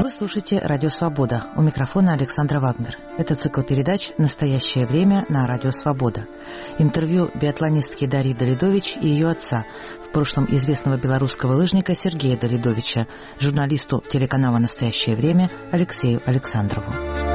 Вы слушаете «Радио Свобода». У микрофона Александра Вагнер. Это цикл передач «Настоящее время» на Радио Свобода. Интервью биатлонистки Дарьи Давидович и ее отца, в прошлом известного белорусского лыжника Сергея Давидовича, журналисту телеканала «Настоящее время» Алексею Александрову.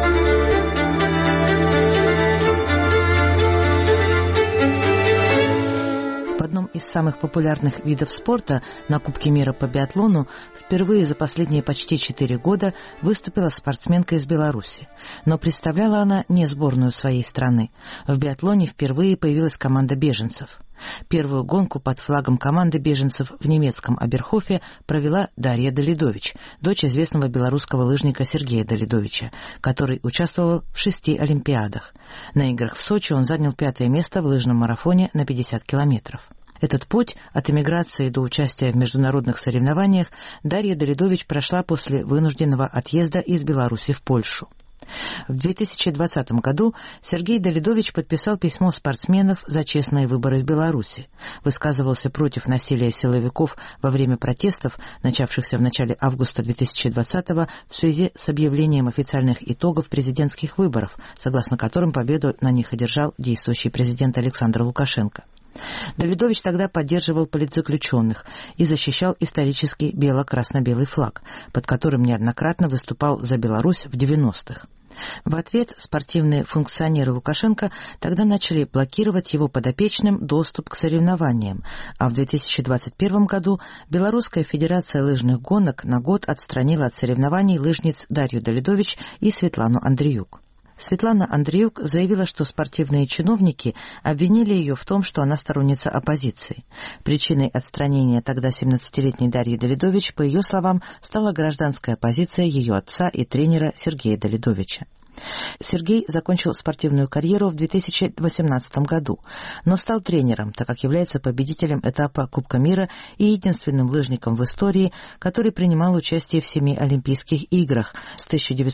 В одном из самых популярных видов спорта, на Кубке мира по биатлону, впервые за последние почти 4 года выступила спортсменка из Беларуси. Но представляла она не сборную своей страны. В биатлоне впервые появилась команда беженцев. Первую гонку под флагом команды беженцев в немецком Оберхофе провела Дарья Давидович, дочь известного белорусского лыжника Сергея Давидовича, который участвовал в 6 олимпиадах. На играх в Сочи он занял 5-е место в лыжном марафоне на 50 километров. Этот путь от эмиграции до участия в международных соревнованиях Дарья Давидович прошла после вынужденного отъезда из Беларуси в Польшу. В 2020 году Сергей Давидович подписал письмо спортсменов за честные выборы в Беларуси, высказывался против насилия силовиков во время протестов, начавшихся в начале августа 2020-го в связи с объявлением официальных итогов президентских выборов, согласно которым победу на них одержал действующий президент Александр Лукашенко. Давидович тогда поддерживал политзаключенных и защищал исторический бело-красно-белый флаг, под которым неоднократно выступал за Беларусь в 90-х. В ответ спортивные функционеры Лукашенко тогда начали блокировать его подопечным доступ к соревнованиям, а в 2021 году Белорусская федерация лыжных гонок на год отстранила от соревнований лыжниц Дарью Давидович и Светлану Андреюк. Светлана Андреюк заявила, что спортивные чиновники обвинили ее в том, что она сторонница оппозиции. Причиной отстранения тогда 17-летней Дарьи Давидович, по ее словам, стала гражданская позиция ее отца и тренера Сергея Давидовича. Сергей закончил спортивную карьеру в 2018 году, но стал тренером, так как является победителем этапа Кубка мира и единственным лыжником в истории, который принимал участие в 7 Олимпийских играх с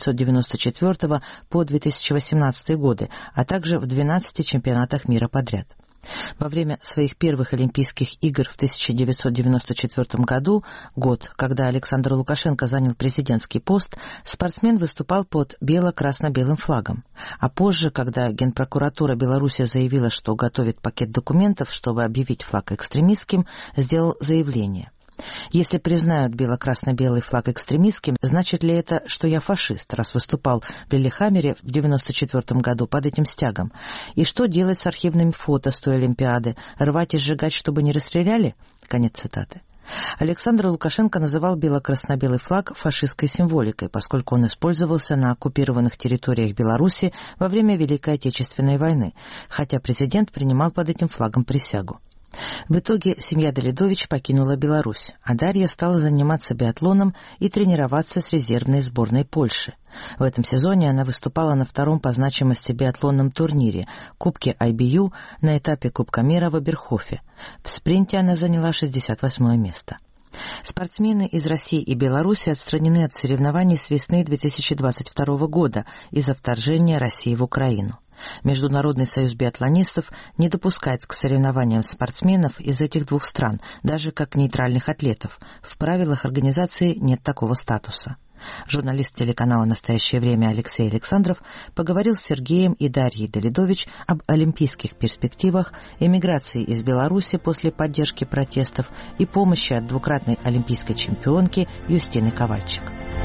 1994 по 2018 годы, а также в 12 чемпионатах мира подряд. Во время своих первых Олимпийских игр в 1994 году, год, когда Александр Лукашенко занял президентский пост, спортсмен выступал под бело-красно-белым флагом. А позже, когда Генпрокуратура Беларуси заявила, что готовит пакет документов, чтобы объявить флаг экстремистским, сделал заявление. Если признают бело-красно-белый флаг экстремистским, значит ли это, что я фашист, раз выступал в Лиллехаммере в 1994 году под этим стягом? И что делать с архивными фото с той Олимпиады? Рвать и сжигать, чтобы не расстреляли? Конец цитаты. Александр Лукашенко называл бело-красно-белый флаг фашистской символикой, поскольку он использовался на оккупированных территориях Беларуси во время Великой Отечественной войны, хотя президент принимал под этим флагом присягу. В итоге семья Давидович покинула Беларусь, а Дарья стала заниматься биатлоном и тренироваться с резервной сборной Польши. В этом сезоне она выступала на 2-м по значимости биатлонном турнире Кубке IBU на этапе Кубка мира в Оберхофе. В спринте она заняла 68-е место. Спортсмены из России и Беларуси отстранены от соревнований с весны 2022 года из-за вторжения России в Украину. Международный союз биатлонистов не допускает к соревнованиям спортсменов из этих двух стран, даже как нейтральных атлетов. В правилах организации нет такого статуса. Журналист телеканала «Настоящее время» Алексей Александров поговорил с Сергеем и Дарьей Давидович об олимпийских перспективах, эмиграции из Беларуси после поддержки протестов и помощи от двукратной олимпийской чемпионки Юстины Ковальчик.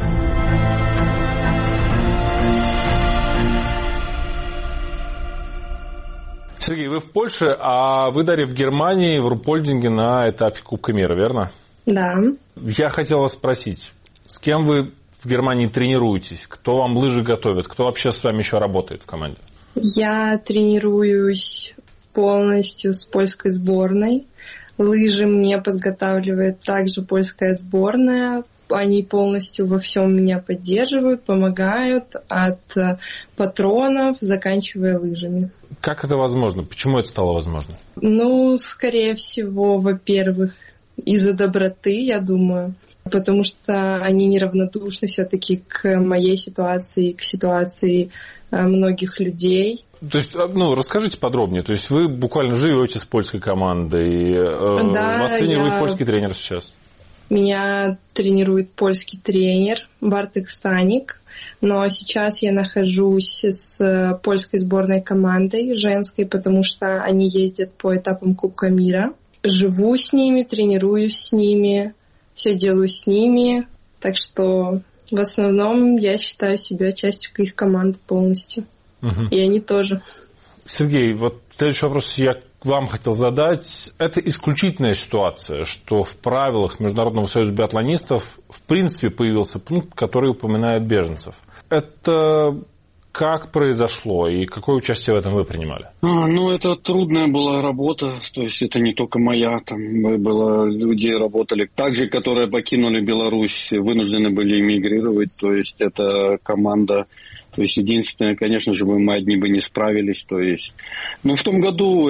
Сергей, вы в Польше, а вы, Дарья, в Германии, в Руппольдинге на этапе Кубка мира, верно? Да. Я хотел вас спросить, с кем вы в Германии тренируетесь? Кто вам лыжи готовит? Кто вообще с вами еще работает в команде? Я тренируюсь полностью с польской сборной. Лыжи мне подготавливает также польская сборная. Они полностью во всем меня поддерживают, помогают, от патронов, заканчивая лыжами. Как это возможно? Почему это стало возможно? Скорее всего, во-первых, из-за доброты, я думаю. Потому что они неравнодушны все-таки к моей ситуации, к ситуации многих людей. То есть, расскажите подробнее. То есть вы буквально живете с польской командой. Да, вас тренирует польский тренер сейчас? Меня тренирует польский тренер Бартек Станик. Но сейчас я нахожусь с польской сборной командой женской, потому что они ездят по этапам Кубка мира. Живу с ними, тренируюсь с ними, все делаю с ними. Так что в основном я считаю себя частью их команды полностью. И они тоже. Сергей, вот следующий вопрос я вам хотел задать. Это исключительная ситуация, что в правилах Международного союза биатлонистов в принципе появился пункт, который упоминает беженцев. Это как произошло и какое участие в этом вы принимали? Это трудная была работа, то есть это не только моя, там было люди работали также, которые покинули Беларусь, вынуждены были эмигрировать, то есть это команда. То есть единственное, конечно же, мы одни бы не справились. То есть, в том году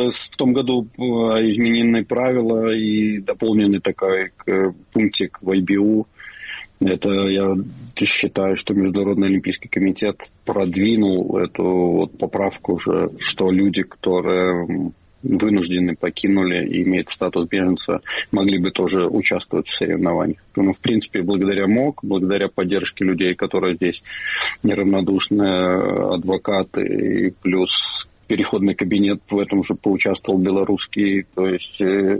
изменены правила и дополненный такой пунктик в IBU. Это я считаю, что Международный олимпийский комитет продвинул эту поправку уже, что люди, которые вынуждены покинули и имеют статус беженца, могли бы тоже участвовать в соревнованиях. В принципе, благодаря МОК, благодаря поддержке людей, которые здесь неравнодушные адвокаты, и плюс переходный кабинет в этом же поучаствовал белорусский, то есть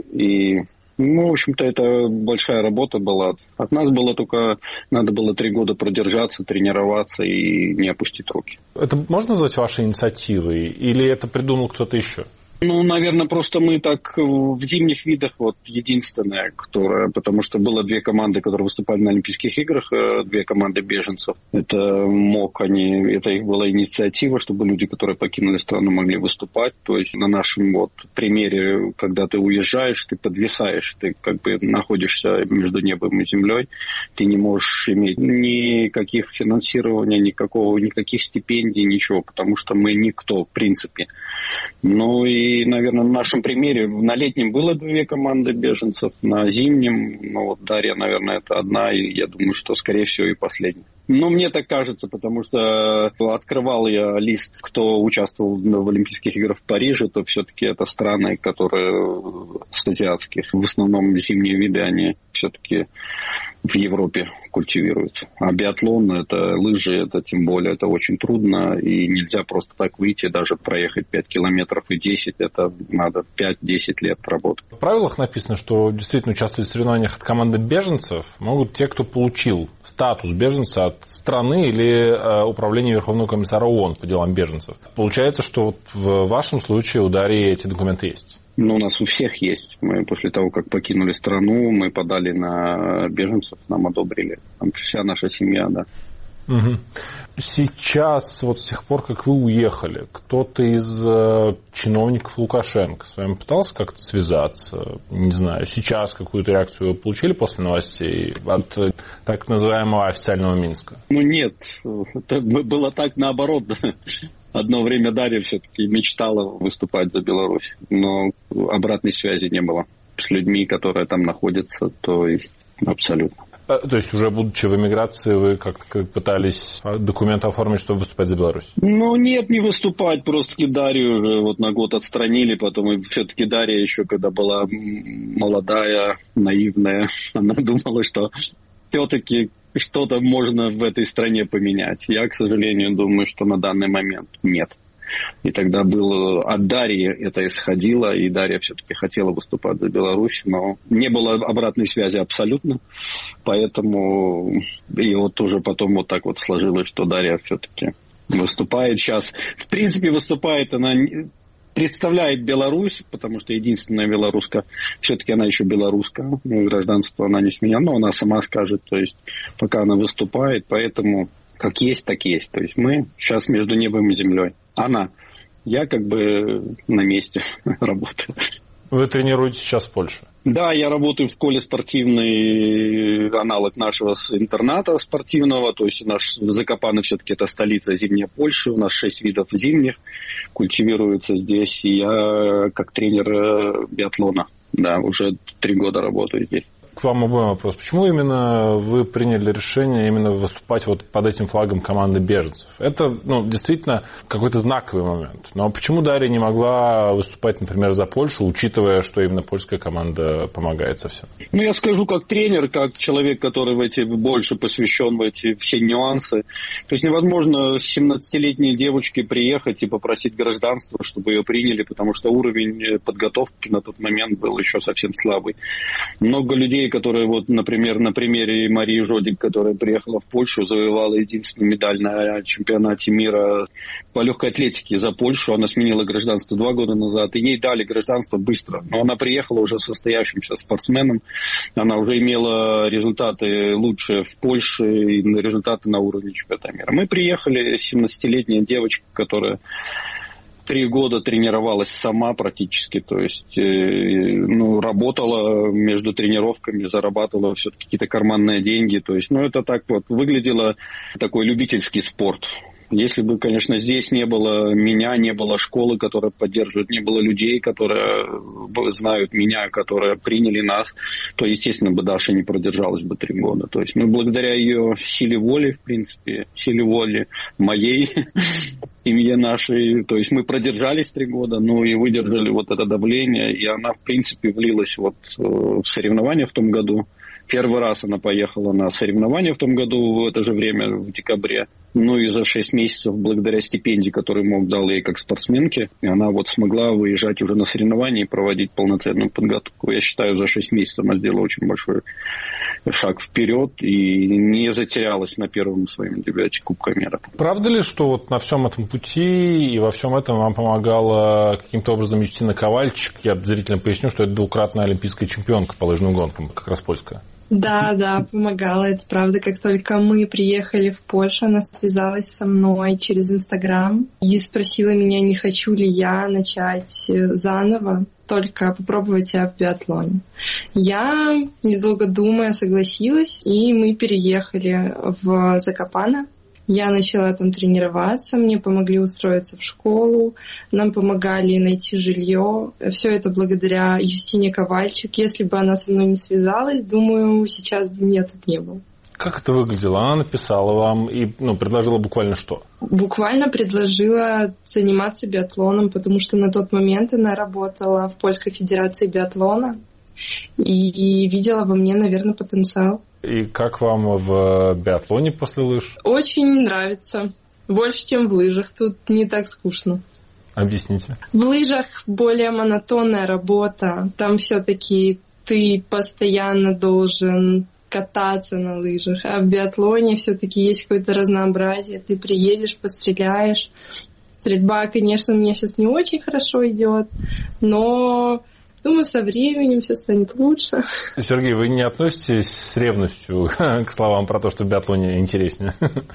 в общем-то, это большая работа была. От нас было только, надо было 3 года продержаться, тренироваться и не опустить руки. Это можно назвать вашей инициативой или это придумал кто-то еще? Наверное, просто мы так в зимних видах единственная, потому что было 2 команды, которые выступали на Олимпийских играх, 2 команды беженцев. Это МОК, это их была инициатива, чтобы люди, которые покинули страну, могли выступать. То есть на нашем примере, когда ты уезжаешь, ты подвисаешь, ты как бы находишься между небом и землей, ты не можешь иметь никаких финансирования, никаких стипендий, ничего, потому что мы никто, в принципе. И, наверное, на нашем примере на летнем было 2 команды беженцев, на зимнем, Дарья, наверное, это одна, и я думаю, что, скорее всего, и последняя. Мне так кажется, потому что открывал я лист, кто участвовал в Олимпийских играх в Париже, то все-таки это страны, которые с азиатских. В основном зимние виды, они все-таки в Европе культивируют. А биатлон, это лыжи, это тем более, это очень трудно, и нельзя просто так выйти, даже проехать 5 километров и 10, это надо 5-10 лет работать. В правилах написано, что действительно участвовать в соревнованиях от команды беженцев могут те, кто получил статус беженца от страны или управления Верховного комиссара ООН по делам беженцев. Получается, что в вашем случае у Дарьи эти документы есть? У нас у всех есть. Мы после того, как покинули страну, мы подали на беженцев, нам одобрили. Там вся наша семья, да. Угу. Сейчас, с тех пор, как вы уехали, кто-то из чиновников Лукашенко с вами пытался как-то связаться? Не знаю, сейчас какую-то реакцию вы получили после новостей от так называемого официального Минска? Нет, это было так наоборот. Одно время Дарья все-таки мечтала выступать за Беларусь, но обратной связи не было с людьми, которые там находятся, то есть абсолютно. То есть уже будучи в эмиграции, вы как-то пытались документы оформить, чтобы выступать за Беларусь? Нет, не выступать, просто Дарью уже на год отстранили, потом и все-таки Дарья еще, когда была молодая, наивная, она думала, что все-таки что-то можно в этой стране поменять. Я, к сожалению, думаю, что на данный момент нет. И тогда было от Дарьи это исходило, и Дарья все-таки хотела выступать за Беларусь, но не было обратной связи абсолютно. Поэтому и уже потом так сложилось, что Дарья все-таки выступает сейчас. В принципе, выступает она... Представляет Беларусь, потому что единственная белоруска, все-таки она еще белоруска, гражданство она не сменяла, но она сама скажет, то есть пока она выступает, поэтому как есть, так есть. То есть мы сейчас между небом и землей. Я на месте работаю. Вы тренируетесь сейчас в Польше? Да, я работаю в школе спортивный, аналог нашего интерната спортивного, то есть наш Закопаны все-таки это столица зимняя Польши, у нас 6 видов зимних культивируется здесь, и я как тренер биатлона, да, уже 3 года работаю здесь. к вам обоим вопрос. Почему именно вы приняли решение именно выступать вот под этим флагом команды беженцев? Это, действительно какой-то знаковый момент. Но почему Дарья не могла выступать, например, за Польшу, учитывая, что именно польская команда помогает совсем? Я скажу как тренер, как человек, который больше посвящен в эти все нюансы. То есть невозможно с 17-летней девочкой приехать и попросить гражданство, чтобы ее приняли, потому что уровень подготовки на тот момент был еще совсем слабый. Много людей, которые, например, на примере Марии Жодик, которая приехала в Польшу, завоевала единственную медаль на чемпионате мира по легкой атлетике за Польшу. Она сменила гражданство 2 года назад, и ей дали гражданство быстро. Но она приехала уже состоявшимся спортсменом. Она уже имела результаты лучшие в Польше и результаты на уровне чемпионата мира. Мы приехали, 17-летняя девочка, которая 3 года тренировалась сама практически, то есть работала между тренировками, зарабатывала все-таки какие-то карманные деньги, то есть, это так выглядело такой любительский спорт. Если бы, конечно, здесь не было меня, не было школы, которая поддерживает, не было людей, которые знают меня, которые приняли нас, то, естественно, бы Даша не продержалась бы 3 года. То есть мы благодаря ее силе воли, в принципе, силе воли моей, семье нашей, то есть мы продержались 3 года, и выдержали это давление, и она, в принципе, влилась в соревнования в том году. Первый раз она поехала на соревнования в том году, в это же время, в декабре. И за 6 месяцев, благодаря стипендии, которую МОК дал ей как спортсменке, она смогла выезжать уже на соревнования и проводить полноценную подготовку. Я считаю, за 6 месяцев она сделала очень большой шаг вперед и не затерялась на первом своем дебюте Кубка мира. Правда ли, что на всем этом пути и во всем этом вам помогала каким-то образом Юстина Ковальчик? Я зрителям поясню, что это 2-кратная олимпийская чемпионка по лыжным гонкам, как раз польская. Да, помогала, это правда. Как только мы приехали в Польшу, она связалась со мной через Инстаграм и спросила меня, не хочу ли я начать заново, только попробовать себя в биатлоне. Я, недолго думая, согласилась, и мы переехали в Закопане. Я начала там тренироваться, мне помогли устроиться в школу, нам помогали найти жилье. Все это благодаря Юстине Ковальчик. Если бы она со мной не связалась, думаю, сейчас бы меня тут не было. Как это выглядело? Она написала вам и предложила буквально что? Буквально предложила заниматься биатлоном, потому что на тот момент она работала в Польской федерации биатлона и видела во мне, наверное, потенциал. И как вам в биатлоне после лыж? Очень нравится. Больше, чем в лыжах. Тут не так скучно. Объясните. В лыжах более монотонная работа. Там все-таки ты постоянно должен кататься на лыжах. А в биатлоне все-таки есть какое-то разнообразие. Ты приедешь, постреляешь. Стрельба, конечно, у меня сейчас не очень хорошо идет, но думаю, со временем все станет лучше. Сергей, вы не относитесь с ревностью к словам про то, что в биатлоне интереснее?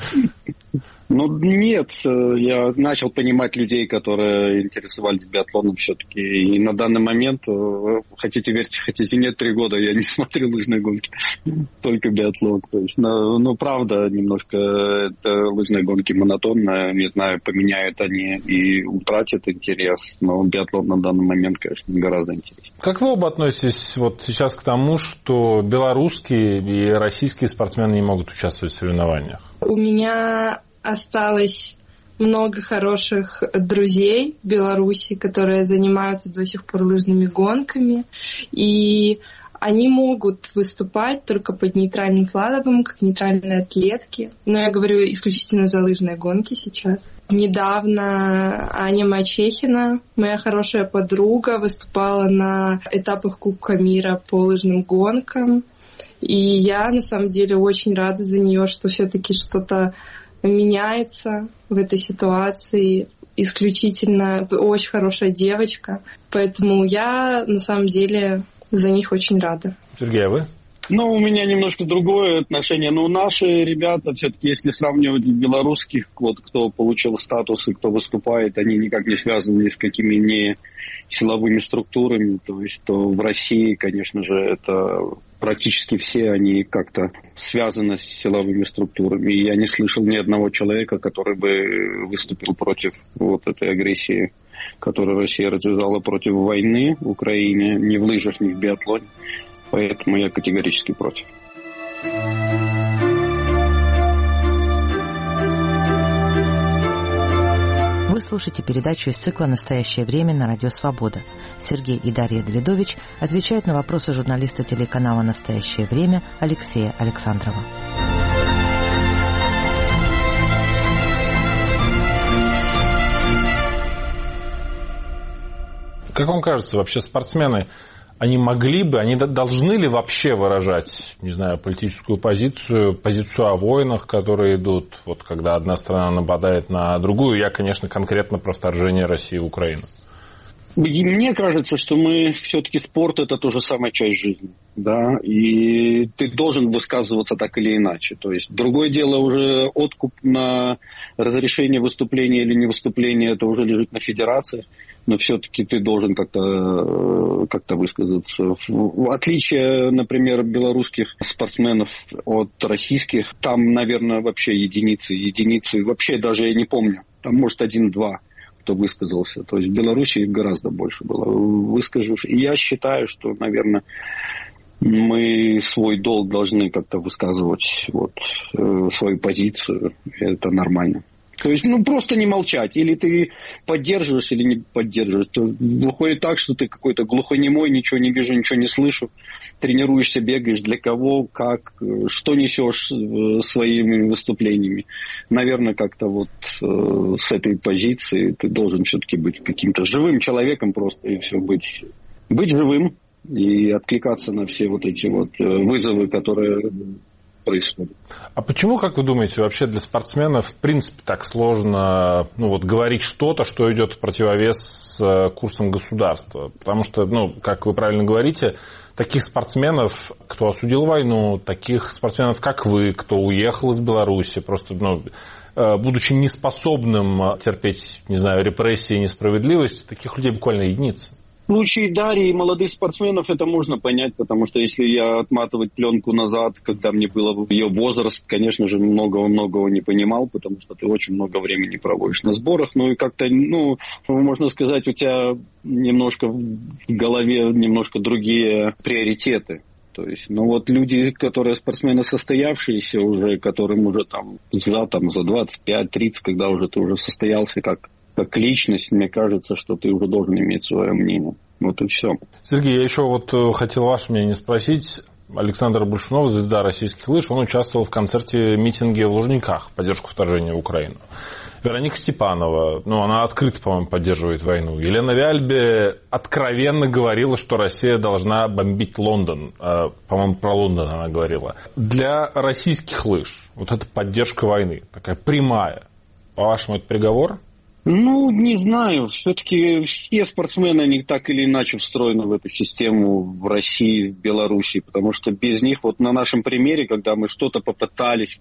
Нет, я начал понимать людей, которые интересовались биатлоном все-таки. И на данный момент, хотите верьте, хотите нет, 3 года я не смотрю лыжные гонки, только биатлон. То есть, правда, немножко лыжные гонки монотонные, не знаю, поменяют они и утратят интерес, но биатлон на данный момент, конечно, гораздо интереснее. Как вы оба относитесь сейчас к тому, что белорусские и российские спортсмены не могут участвовать в соревнованиях? У меня осталось много хороших друзей в Беларуси, которые занимаются до сих пор лыжными гонками, и они могут выступать только под нейтральным флагом, как нейтральные атлетки. Но я говорю исключительно за лыжные гонки сейчас. Недавно Аня Мачехина, моя хорошая подруга, выступала на этапах Кубка мира по лыжным гонкам. И я, на самом деле, очень рада за нее, что все-таки что-то меняется в этой ситуации. Исключительно очень хорошая девочка. Поэтому я, на самом деле, за них очень рада. Сергей, а вы? У меня немножко другое отношение. Наши ребята, все-таки, если сравнивать белорусских, кто получил статус и кто выступает, они никак не связаны ни с какими ни силовыми структурами. То есть, в России, конечно же, это практически все они как-то связаны с силовыми структурами. И я не слышал ни одного человека, который бы выступил против этой агрессии, которую Россия развязала против войны в Украине, ни в лыжах, ни в биатлоне. Поэтому я категорически против. Вы слушаете передачу из цикла «Настоящее время» на Радио Свобода. Сергей и Дарья Давидович отвечают на вопросы журналиста телеканала «Настоящее время» Алексея Александрова. Как вам кажется, вообще спортсмены, они могли бы, они должны ли вообще выражать, не знаю, политическую позицию о войнах, которые идут, вот когда одна страна нападает на другую? Я, конечно, конкретно про вторжение России в Украину. Мне кажется, что мы все-таки спорт — это тоже самая часть жизни, да, и ты должен высказываться так или иначе. То есть другое дело уже откуп на разрешение выступления или не выступления, это уже лежит на федерации, но все-таки ты должен как-то высказаться. В отличие, например, белорусских спортсменов от российских, там, наверное, вообще единицы, вообще даже я не помню, там может 1-2. Кто высказался. То есть в Беларуси гораздо больше было высказавших. И я считаю, что, наверное, мы свой долг должны как-то высказывать, свою позицию. Это нормально. То есть, просто не молчать. Или ты поддерживаешь, или не поддерживаешь. То выходит так, что ты какой-то глухонемой, ничего не вижу, ничего не слышу. Тренируешься, бегаешь. Для кого, как, что несешь своими выступлениями. Наверное, как-то с этой позиции ты должен все-таки быть каким-то живым человеком просто. И все, быть живым и откликаться на все эти вызовы, которые происходит. А почему, как вы думаете, вообще для спортсменов в принципе так сложно говорить что-то, что идет в противовес с курсом государства? Потому что, как вы правильно говорите, таких спортсменов, кто осудил войну, таких спортсменов, как вы, кто уехал из Беларуси, просто, будучи неспособным терпеть, репрессии и несправедливость, таких людей буквально единицы. В случае Дарьи и молодых спортсменов это можно понять, потому что если я отматывать пленку назад, когда мне был ее возраст, конечно же, многого не понимал, потому что ты очень много времени проводишь на сборах, и как-то, можно сказать, у тебя немножко в голове немножко другие приоритеты. То есть, люди, которые спортсмены состоявшиеся уже, которым уже за 25-30, когда уже ты уже состоялся как личность, мне кажется, что ты уже должен иметь свое мнение. И все. Сергей, я еще хотел ваше мнение спросить. Александр Большунов, звезда российских лыж, он участвовал в концерте-митинге в Лужниках в поддержку вторжения в Украину. Вероника Степанова, она открыто, по-моему, поддерживает войну. Елена Вяльбе откровенно говорила, что Россия должна бомбить Лондон. По-моему, про Лондон она говорила. Для российских лыж эта поддержка войны, такая прямая, по-вашему, это приговор? Не знаю. Все-таки все спортсмены, они так или иначе встроены в эту систему в России, в Беларуси, потому что без них, на нашем примере, когда мы что-то попытались,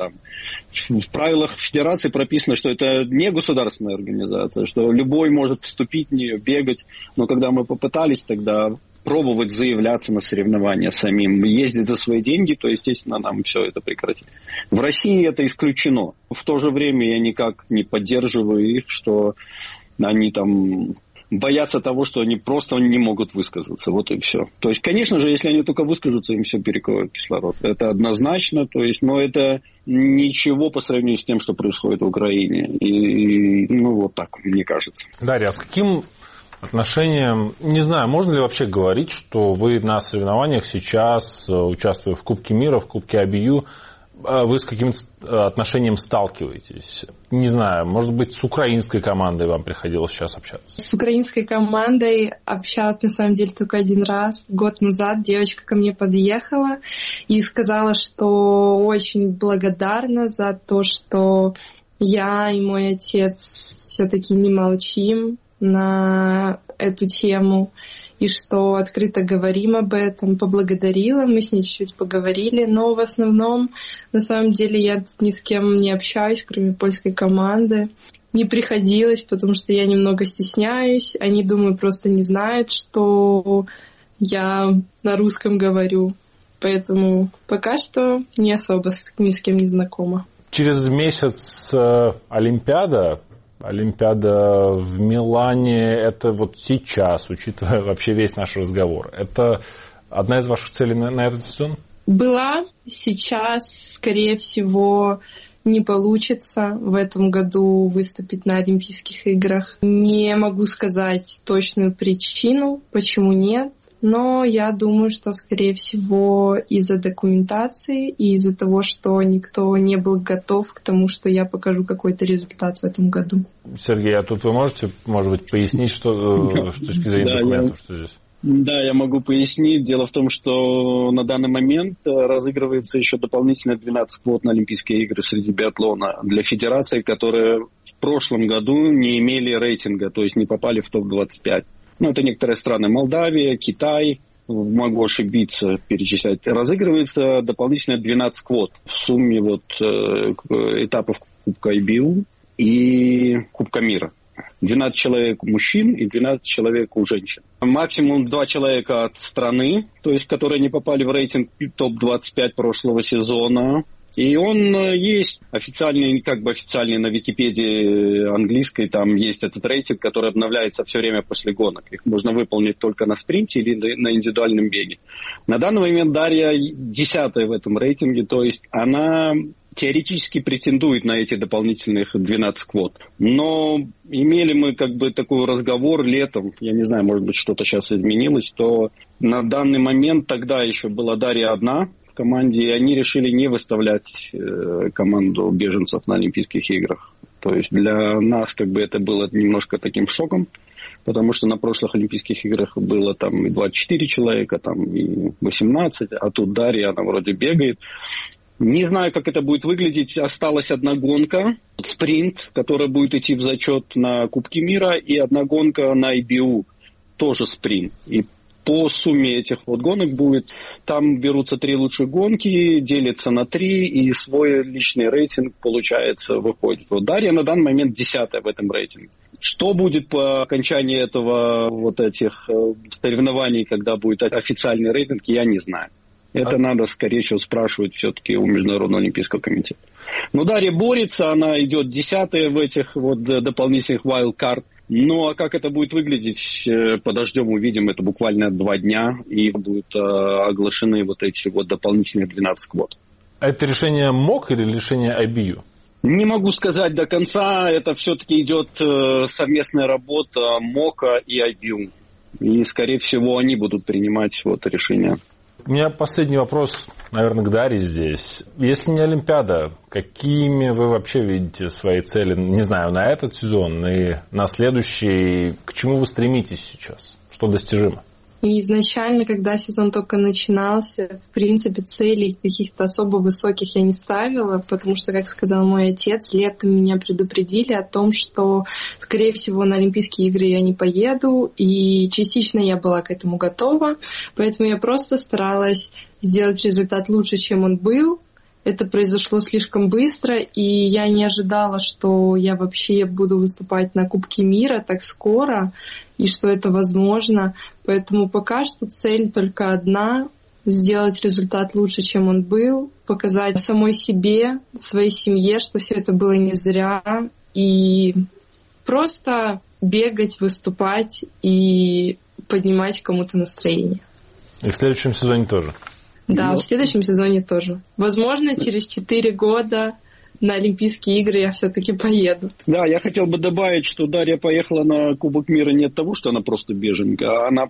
в правилах федерации прописано, что это не государственная организация, что любой может вступить в нее, бегать, но когда мы попытались тогда пробовать заявляться на соревнования самим, ездить за свои деньги, то, естественно, нам все это прекратить. В России это исключено. В то же время я никак не поддерживаю их, что они боятся того, что они просто не могут высказаться. И все. То есть, конечно же, если они только выскажутся, им все перекроют кислород. Это однозначно. То есть, но это ничего по сравнению с тем, что происходит в Украине. И так, мне кажется. Дарья, а с каким отношением, не знаю, можно ли вообще говорить, что вы на соревнованиях сейчас, участвуя в Кубке мира, в Кубке ABU, вы с каким-то отношением сталкиваетесь? Не знаю, может быть, с украинской командой вам приходилось сейчас общаться? С украинской командой общалась, на самом деле, только один раз. Год назад девочка ко мне подъехала и сказала, что очень благодарна за то, что я и мой отец все-таки не молчим на эту тему, и что открыто говорим об этом, поблагодарила, мы с ней чуть-чуть поговорили, но в основном, на самом деле, я ни с кем не общаюсь, кроме польской команды. Не приходилось, потому что я немного стесняюсь, они, думаю, просто не знают, что я на русском говорю, поэтому пока что не особо ни с кем не знакома. Через месяц Олимпиада в Милане, это сейчас, учитывая вообще весь наш разговор, это одна из ваших целей на этот сезон? Была. Сейчас, скорее всего, не получится в этом году выступить на Олимпийских играх. Не могу сказать точную причину, почему нет. Но я думаю, что, скорее всего, из-за документации и из-за того, что никто не был готов к тому, что я покажу какой-то результат в этом году. Сергей, а тут вы можете, может быть, пояснить, что с точки зрения документов, что здесь? Да, я могу пояснить. Дело в том, что на данный момент разыгрывается еще дополнительно 12 квот на Олимпийские игры среди биатлона для федераций, которые в прошлом году не имели рейтинга, то есть не попали в топ-25. Это некоторые страны, Молдавия, Китай, могу ошибиться, перечислять. Разыгрывается дополнительно 12 квот в сумме этапов Кубка IBU и Кубка мира. 12 человек мужчин и 12 человек у женщин. Максимум 2 человека от страны, то есть которые не попали в рейтинг топ-25 прошлого сезона. И он есть официальный на Википедии английской, там есть этот рейтинг, который обновляется все время после гонок. Их можно выполнить только на спринте или на индивидуальном беге. На данный момент Дарья 10-я в этом рейтинге, то есть она теоретически претендует на эти дополнительных 12 квот. Но имели мы такой разговор летом, я не знаю, может быть, что-то сейчас изменилось, то на данный момент тогда еще была Дарья одна в команде, и они решили не выставлять команду беженцев на Олимпийских играх. То есть для нас это было немножко таким шоком, потому что на прошлых Олимпийских играх было там и 24 человека, там и 18, а тут Дарья, она вроде бегает. Не знаю, как это будет выглядеть. Осталась одна гонка, спринт, которая будет идти в зачет на Кубке мира, и одна гонка на IBU, тоже спринт. И по сумме этих гонок будет, там берутся 3 лучшие гонки, делятся на 3, и свой личный рейтинг, получается, выходит. Дарья на данный момент 10-я в этом рейтинге. Что будет по окончании этих соревнований, когда будет официальный рейтинг, я не знаю. Это надо, скорее всего, спрашивать все-таки у Международного олимпийского комитета. Но Дарья борется, она идет 10-я в этих дополнительных wildcard. Ну, а как это будет выглядеть, подождем, увидим. Это буквально 2 дня, и будут оглашены эти дополнительные 12 квот. А это решение МОК или решение IBU? Не могу сказать до конца. Это все-таки идет совместная работа МОКа и IBU. И, скорее всего, они будут принимать решение. У меня последний вопрос, наверное, к Дарье здесь. Если не Олимпиада, какими вы вообще видите свои цели, не знаю, на этот сезон и на следующий? К чему вы стремитесь сейчас? Что достижимо? И изначально, когда сезон только начинался, в принципе, целей каких-то особо высоких я не ставила, потому что, как сказал мой отец, летом меня предупредили о том, что, скорее всего, на Олимпийские игры я не поеду, и частично я была к этому готова, поэтому я просто старалась сделать результат лучше, чем он был. Это произошло слишком быстро, и я не ожидала, что я вообще буду выступать на Кубке мира так скоро, и что это возможно. Поэтому пока что цель только одна — сделать результат лучше, чем он был, показать самой себе, своей семье, что все это было не зря, и просто бегать, выступать и поднимать кому-то настроение. И в следующем сезоне тоже? Да, в следующем сезоне тоже. Возможно, через 4 года на Олимпийские игры я все-таки поеду. Да, я хотел бы добавить, что Дарья поехала на Кубок мира не от того, что она просто беженка, а она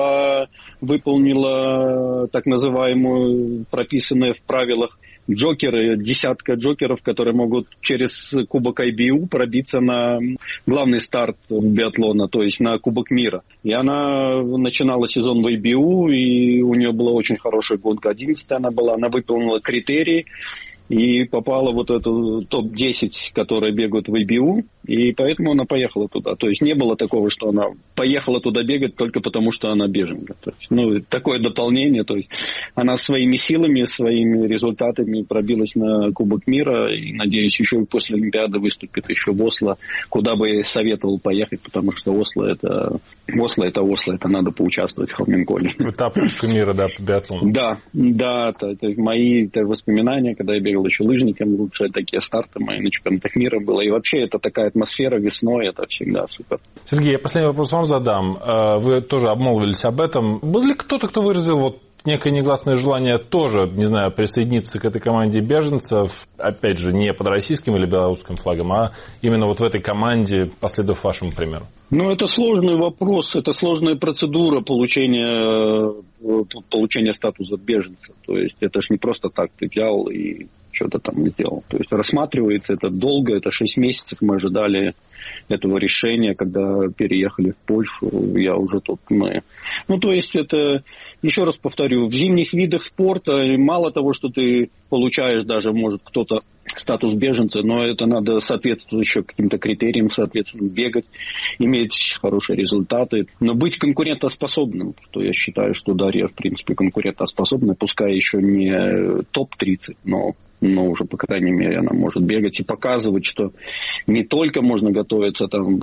выполнила так называемую, прописанную в правилах, джокеры, 10 джокеров, которые могут через Кубок IBU пробиться на главный старт биатлона, то есть на Кубок мира. И она начинала сезон в IBU, и у нее была очень хорошая гонка, 11-я она выполнила критерии и попала в эту топ-10, которые бегают в IBU, и поэтому она поехала туда. То есть не было такого, что она поехала туда бегать только потому, что она беженка. То есть, такое дополнение. То есть она своими силами, своими результатами пробилась на Кубок мира, и, надеюсь, еще и после Олимпиады выступит еще в Осло, куда бы я советовал поехать, потому что Осло это надо поучаствовать в Холменколле. Этап Кубка мира, да, по биатлону. Да, это мои воспоминания, когда я бегал еще лыжником, лучшие такие старты мои на чемпионатах мира было. И вообще это такая атмосфера весной, это всегда супер. Сергей, я последний вопрос вам задам. Вы тоже обмолвились об этом. Был ли кто-то, кто выразил некое негласное желание тоже, не знаю, присоединиться к этой команде беженцев, опять же, не под российским или белорусским флагом, а именно вот в этой команде, последовав вашему примеру? Ну, это сложный вопрос, это сложная процедура получения статуса беженца. То есть это ж не просто так ты взял и что-то там сделал. То есть рассматривается это долго, это 6 месяцев мы ожидали этого решения, когда переехали в Польшу, я уже тут Ну, то есть это, еще раз повторю, в зимних видах спорта мало того, что ты получаешь даже, может, кто-то статус беженца, но это надо соответствовать еще каким-то критериям, соответственно, бегать, иметь хорошие результаты, но быть конкурентоспособным, что я считаю, что Дарья, в принципе, конкурентоспособна, пускай еще не топ-30, но уже, по крайней мере, она может бегать и показывать, что не только можно готовиться там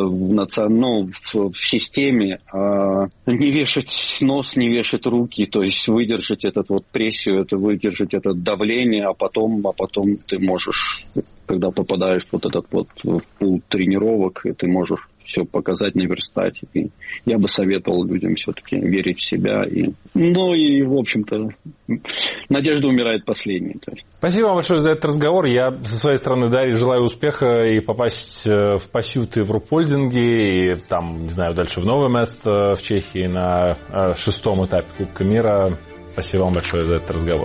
в системе, а не вешать нос, не вешать руки, то есть выдержать эту вот прессию, выдержать это давление, а потом ты можешь, когда попадаешь в в пул тренировок, ты можешь все показать, наверстать. И я бы советовал людям все-таки верить в себя. В общем-то, надежда умирает последней. Спасибо вам большое за этот разговор. Я со своей стороны, Дарье, желаю успеха и попасть в Пасюты в Рупольдинге, и там, не знаю, дальше в новое место в Чехии на 6-м этапе Кубка мира. Спасибо вам большое за этот разговор.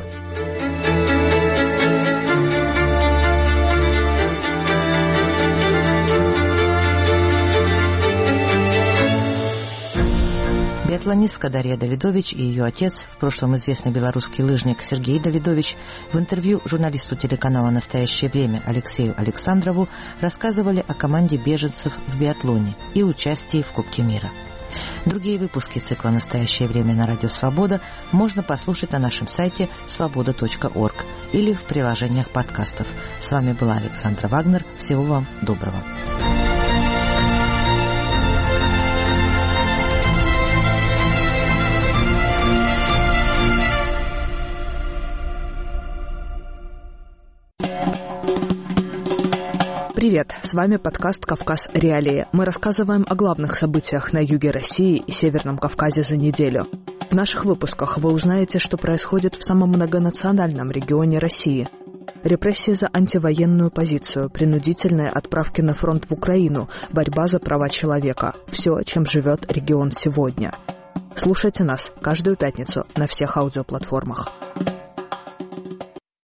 Биатлонистка Дарья Давидович и ее отец, в прошлом известный белорусский лыжник Сергей Давидович, в интервью журналисту телеканала «Настоящее время» Алексею Александрову рассказывали о команде беженцев в биатлоне и участии в Кубке мира. Другие выпуски цикла «Настоящее время» на Радио Свобода можно послушать на нашем сайте svoboda.org или в приложениях подкастов. С вами была Александра Вагнер. Всего вам доброго. Привет, с вами подкаст «Кавказ. Реалии». Мы рассказываем о главных событиях на юге России и Северном Кавказе за неделю. В наших выпусках вы узнаете, что происходит в самом многонациональном регионе России. Репрессии за антивоенную позицию, принудительные отправки на фронт в Украину, борьба за права человека. Все, чем живет регион сегодня. Слушайте нас каждую пятницу на всех аудиоплатформах.